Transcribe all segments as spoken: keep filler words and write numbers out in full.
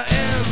I am.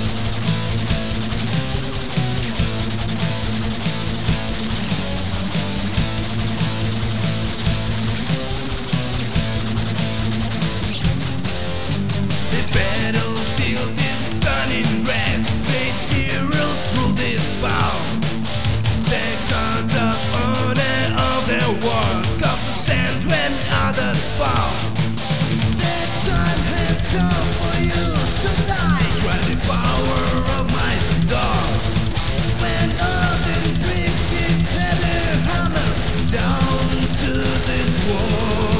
The battlefield is burning red. Great heroes rule this town. They cut up honor of their war. Cops stand when others fall. The time has come for you to die. Try the power of my soul. When Odin brings his heavy hammer down to this wall.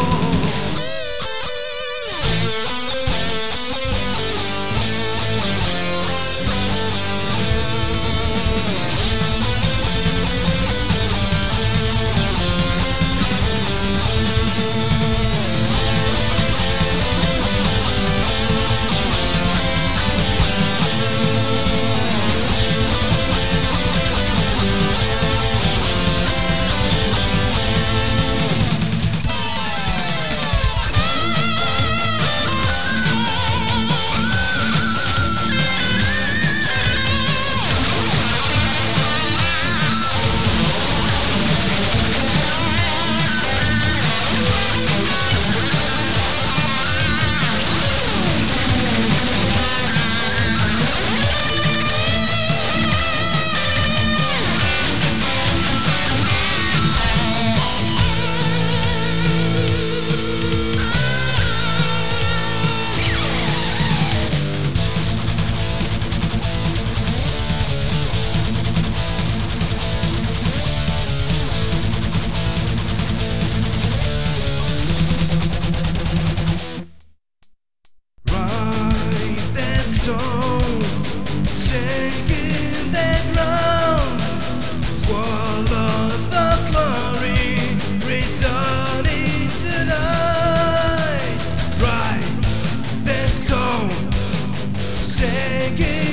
Shaking the ground, warlords of glory, returning tonight. Right, the stone, shaking.